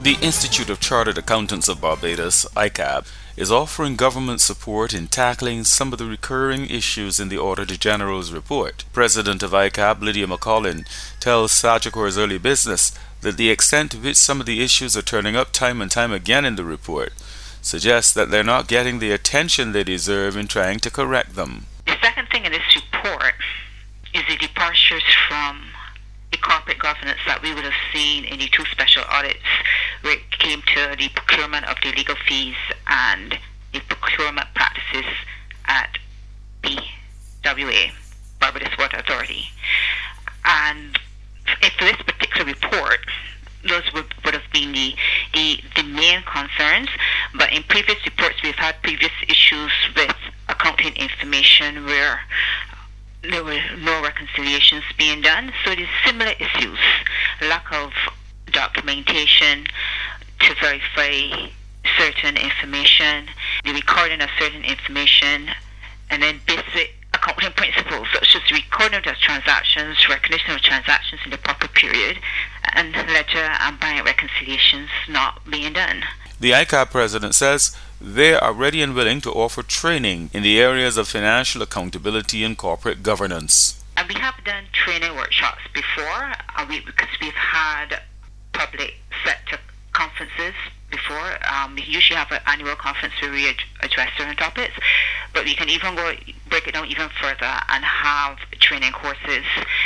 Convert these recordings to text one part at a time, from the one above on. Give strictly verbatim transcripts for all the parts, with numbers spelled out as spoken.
The Institute of Chartered Accountants of Barbados, I C A B, is offering government support in tackling some of the recurring issues in the Auditor General's report. President of I C A B, Lydia McCollin, tells Sagicor's Early Business that the extent to which some of the issues are turning up time and time again in the report suggests that they're not getting the attention they deserve in trying to correct them. The second thing in this report is the departures from the corporate governance that we would have seen in the two special audits where it came to the procurement of the legal fees and the procurement practices at B W A, Barbados Water Authority. And if for this particular report, those would, would have been the, the, the main concerns, but in previous reports we've had previous issues with accounting information where there were no reconciliations being done. So these similar issues, lack of documentation to verify certain information, the recording of certain information, and then basic accounting principles such as recording of transactions, recognition of transactions in the proper period, and ledger and bank reconciliations not being done. The I C A B president says they are ready and willing to offer training in the areas of financial accountability and corporate governance. And we have done training workshops before, uh, we, because we've had public sector conferences before. Um, we usually have an annual conference where we ad- address certain topics, but we can even go break it down even further and have training courses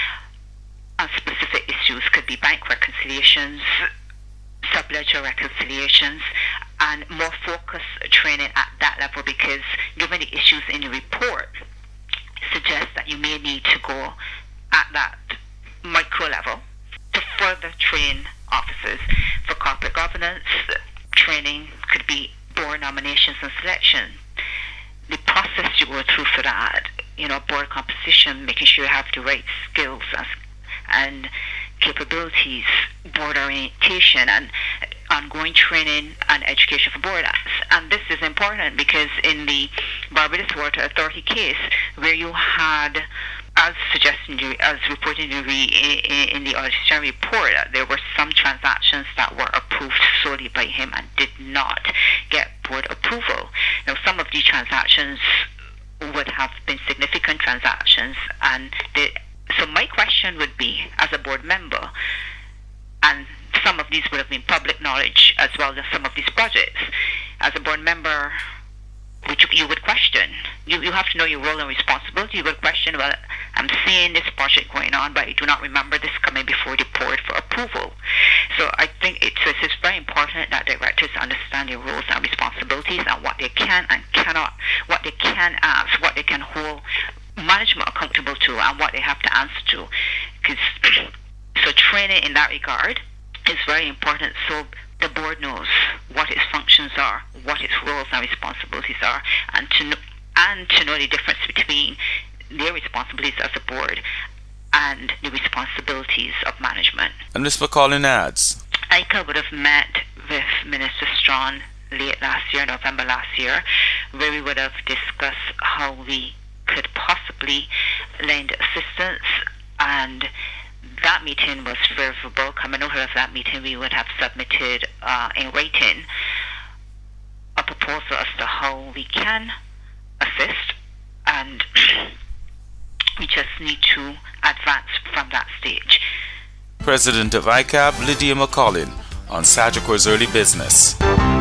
on specific issues. Could be bank reconciliations, sub-ledger reconciliations, and more focused training at that level, because given the issues in the report suggests that you may need to go at that micro level to further train officers for corporate governance. Training could be board nominations and selection. The process you go through for that, you know, board composition, making sure you have the right skills and, and capabilities, board orientation, and ongoing training and education for board. And this is important because in the Barbados Water Authority case, where you had, as suggested, as reported in the, in the Auditor General report, there were some transactions that were approved solely by him and did not get board approval. Now, some of these transactions would have been significant transactions, and the so my question would be, as a board member, and some of these would have been public knowledge as well as some of these projects, as a board member, which you would question. You you have to know your role and responsibility. You would question, well, I'm seeing this project going on, but I do not remember this coming before the board for approval. So I think it's, it's very important that directors understand their roles and responsibilities and what they can and cannot, what they can ask, what they can hold management accountable to, and what they have to answer to. Because so training in that regard is very important, so the board knows what its functions are, what its roles and responsibilities are, and to know, and to know the difference between their responsibilities as a board and the responsibilities of management. And Miz McCollin adds, I C A B would have met with Minister Strawn late last year, November last year, where we would have discussed how we could possibly lend assistance, and that meeting was favorable. Coming out of that meeting, we would have submitted uh, in writing a proposal as to how we can assist, and we just need to advance from that stage. President of I C A B, Lydia McCollin, on Sagicor's Early Business.